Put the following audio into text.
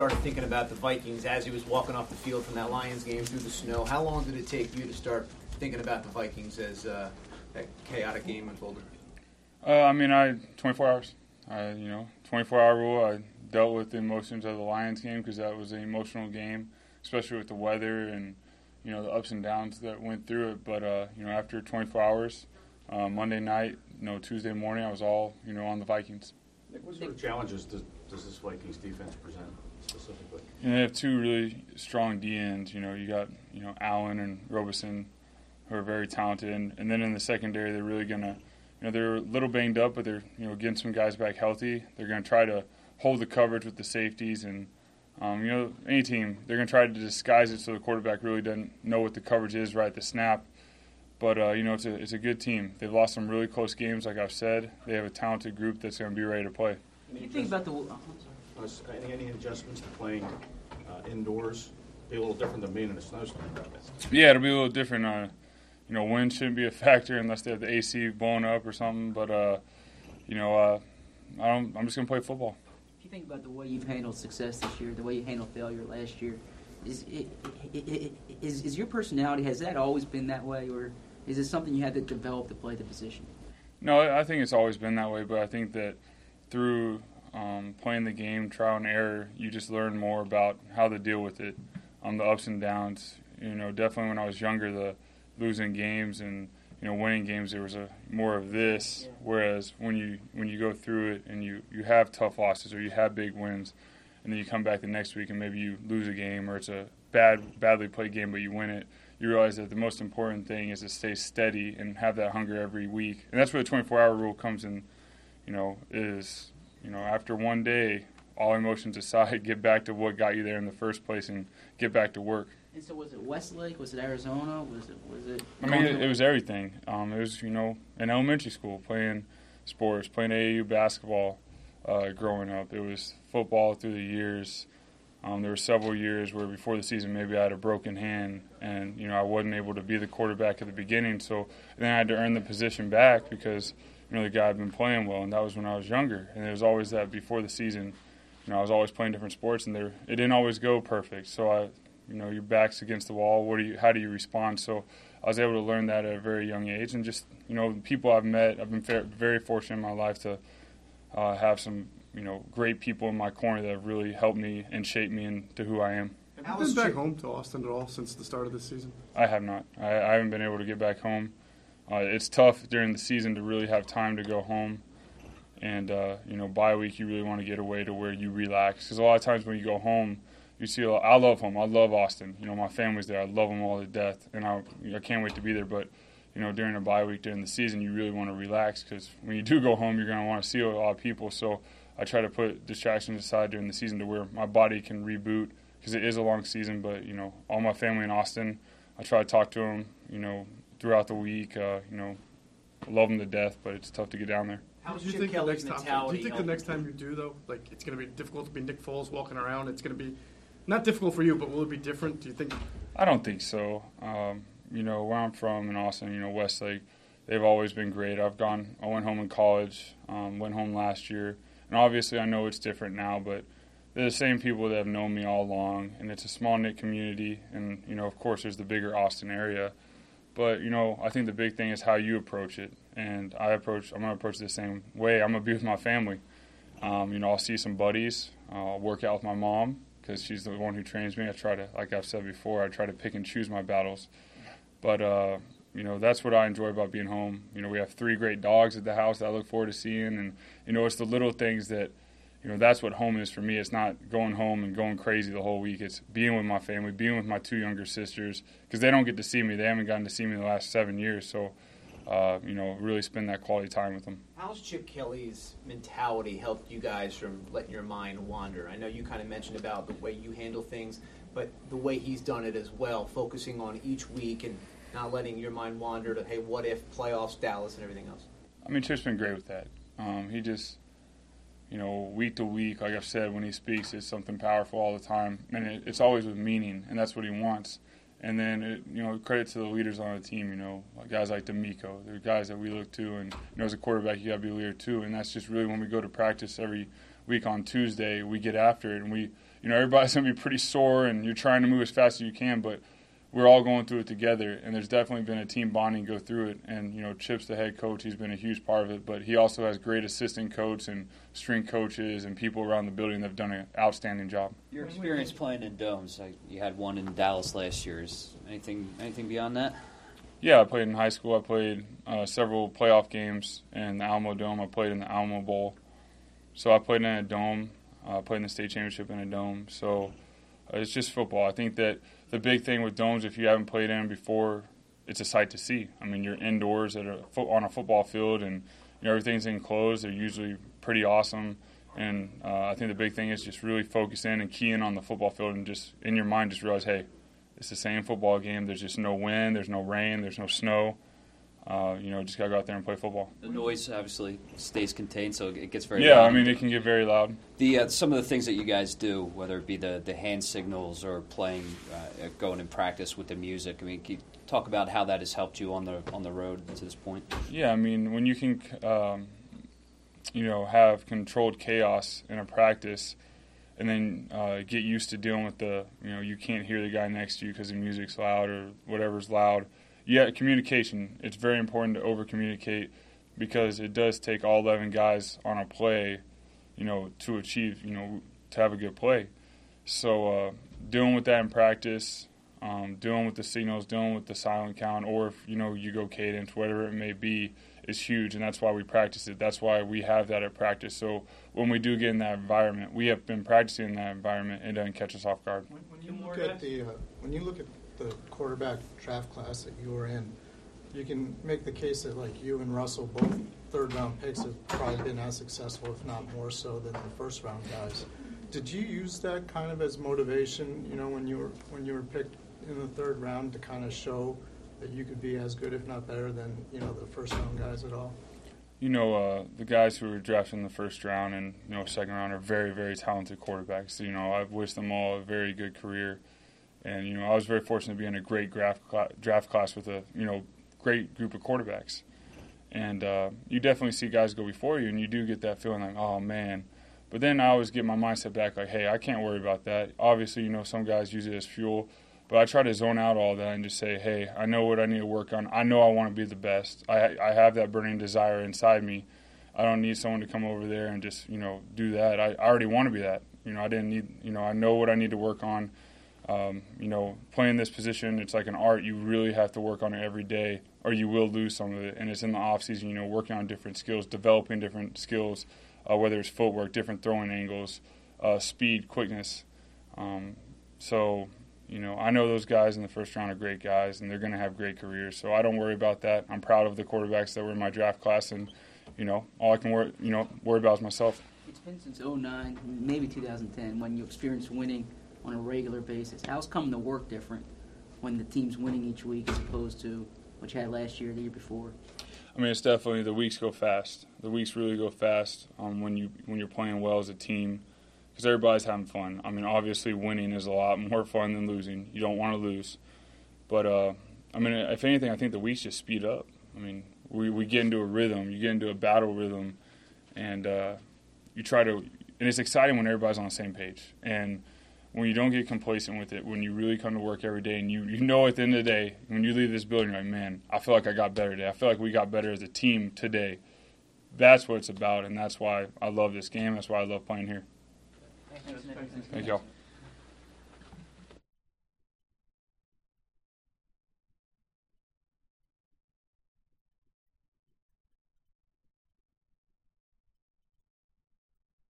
Started thinking about the Vikings as he was walking off the field from that Lions game through the snow. How long did it take you to start thinking about the Vikings as that chaotic game unfolded? 24 hours. 24-hour rule. I dealt with the emotions of the Lions game because that was an emotional game, especially with the weather and, the ups and downs that went through it. But, after 24 hours, Monday night, Tuesday morning, I was all, on the Vikings. Nick, what sort of challenges does this Vikings defense present specifically? They have two really strong DNs. You got, Allen and Robeson, who are very talented. And then in the secondary, they're really going to, they're a little banged up, but they're, getting some guys back healthy. They're going to try to hold the coverage with the safeties. And, any team, they're going to try to disguise it so the quarterback really doesn't know what the coverage is right at the snap. But, it's a good team. They've lost some really close games, like I've said. They have a talented group that's going to be ready to play. You think about the any adjustments to playing indoors? Be a little different than being in a snowstorm. Yeah, it'll be a little different. Wind shouldn't be a factor unless they have the AC blowing up or something. But I'm just gonna play football. If you think about the way you've handled success this year, the way you handled failure last year, is your personality, has that always been that way, or is it something you had to develop to play the position? No, I think it's always been that way. But I think that through playing the game, trial and error, you just learn more about how to deal with it, the ups and downs. Definitely when I was younger, the losing games and winning games, there was more of this. Whereas when you go through it and you have tough losses or you have big wins, and then you come back the next week and maybe you lose a game or it's a badly played game but you win it, you realize that the most important thing is to stay steady and have that hunger every week. And that's where the 24-hour rule comes in. After one day, all emotions aside, get back to what got you there in the first place and get back to work. And so was it Westlake? Was it Arizona? Was it? It was everything. It was, in elementary school, playing sports, playing AAU basketball growing up. It was football through the years. There were several years where before the season maybe I had a broken hand and, I wasn't able to be the quarterback at the beginning. So then I had to earn the position back because, the guy had been playing well, and that was when I was younger. And there was always that before the season, I was always playing different sports, and it didn't always go perfect. So your back's against the wall. How do you respond? So I was able to learn that at a very young age, and just the people I've met, I've been very fortunate in my life to have some great people in my corner that have really helped me and shaped me into who I am. Have you been back home to Austin at all since the start of this season? I have not. I haven't been able to get back home. It's tough during the season to really have time to go home. And, bye week, you really want to get away to where you relax. Because a lot of times when you go home, you see I love home. I love Austin. My family's there. I love them all to death. And I can't wait to be there. But, during a bye week, during the season, you really want to relax. Because when you do go home, you're going to want to see a lot of people. So I try to put distractions aside during the season to where my body can reboot. Because it is a long season. But, all my family in Austin, I try to talk to them, throughout the week. Love them to death. But it's tough to get down there. How do you think the next time you do, though, it's going to be difficult to be Nick Foles walking around? It's going to be not difficult for you, but will it be different? Do you think? I don't think so. Where I'm from in Austin, Westlake, they've always been great. I went home in college, went home last year, and obviously I know it's different now, but they're the same people that have known me all along, and it's a small-knit community, and, of course there's the bigger Austin area. But, I think the big thing is how you approach it. And I'm going to approach it the same way. I'm going to be with my family. I'll see some buddies. I'll work out with my mom because she's the one who trains me. I try to, like I've said before, I try to pick and choose my battles. But, that's what I enjoy about being home. We have 3 great dogs at the house that I look forward to seeing. And, it's the little things that, that's what home is for me. It's not going home and going crazy the whole week. It's being with my family, being with my 2 younger sisters, because they don't get to see me. They haven't gotten to see me the last 7 years. So, really spend that quality time with them. How's Chip Kelly's mentality helped you guys from letting your mind wander? I know you kind of mentioned about the way you handle things, but the way he's done it as well, focusing on each week and not letting your mind wander to, hey, what if playoffs, Dallas, and everything else? Chip's been great with that. He just... week to week, like I've said, when he speaks, it's something powerful all the time. And it's always with meaning, and that's what he wants. And then, credit to the leaders on the team, guys like D'Amico. They're guys that we look to, and, as a quarterback, you got to be a leader too. And that's just really when we go to practice every week on Tuesday, we get after it, and we everybody's going to be pretty sore and you're trying to move as fast as you can, but we're all going through it together, and there's definitely been a team bonding go through it. And, Chip's the head coach. He's been a huge part of it, but he also has great assistant coach and strength coaches and people around the building that have done an outstanding job. Your experience playing in domes, you had one in Dallas last year. Is anything beyond that? Yeah, I played in high school. I played several playoff games in the Alamo Dome. I played in the Alamo Bowl. So I played in a dome. I played in the state championship in a dome. So it's just football. I think that the big thing with domes, if you haven't played in them before, it's a sight to see. I mean, you're indoors on a football field, and everything's enclosed. They're usually pretty awesome. And I think the big thing is just really focus in and key in on the football field and just in your mind just realize, hey, it's the same football game. There's just no wind. There's no rain. There's no snow. Just got to go out there and play football. The noise obviously stays contained, so it gets very loud. loud. I mean, it can get very loud. Some of the things that you guys do, whether it be the hand signals or playing, going in practice with the music, I mean, can you talk about how that has helped you on the road to this point? Yeah, I mean, when you can, have controlled chaos in a practice and then get used to dealing with you can't hear the guy next to you because the music's loud or whatever's loud. Yeah, communication. It's very important to over-communicate because it does take all 11 guys on a play, to achieve, to have a good play. So dealing with that in practice, dealing with the signals, dealing with the silent count, or if, you go cadence, whatever it may be, is huge, and that's why we practice it. That's why we have that at practice. So when we do get in that environment, we have been practicing in that environment, it doesn't catch us off guard. When you look at the quarterback draft class that you were in, you can make the case that like you and Russell, both third-round picks, have probably been as successful, if not more so, than the first-round guys. Did you use that kind of as motivation, when you were picked in the third round to kind of show that you could be as good, if not better, than the first-round guys at all? The guys who were drafted in the first round and second round are very, very talented quarterbacks. I've wished them all a very good career. And, I was very fortunate to be in a great draft class with a, great group of quarterbacks. And you definitely see guys go before you, and you do get that feeling like, oh, man. But then I always get my mindset back like, hey, I can't worry about that. Obviously, some guys use it as fuel. But I try to zone out all that and just say, hey, I know what I need to work on. I know I want to be the best. I have that burning desire inside me. I don't need someone to come over there and just, do that. I already want to be that. I didn't need, I know what I need to work on. Playing this position, it's like an art. You really have to work on it every day or you will lose some of it. And it's in the off season, working on different skills, developing different skills, whether it's footwork, different throwing angles, speed, quickness. I know those guys in the first round are great guys and they're going to have great careers. So I don't worry about that. I'm proud of the quarterbacks that were in my draft class and, all I can worry about is myself. It's been since 2009, maybe 2010, when you experienced winning on a regular basis. How's come the work different when the team's winning each week as opposed to what you had last year, the year before? I mean, it's definitely the weeks go fast. The weeks really go fast when you're playing well as a team because everybody's having fun. I mean, obviously winning is a lot more fun than losing. You don't want to lose. But, if anything, I think the weeks just speed up. I mean, we get into a rhythm. You get into a battle rhythm, and you try to – and it's exciting when everybody's on the same page. And when you don't get complacent with it, when you really come to work every day and you know at the end of the day, when you leave this building, you're like, man, I feel like I got better today. I feel like we got better as a team today. That's what it's about, and that's why I love this game. That's why I love playing here. Thank y'all.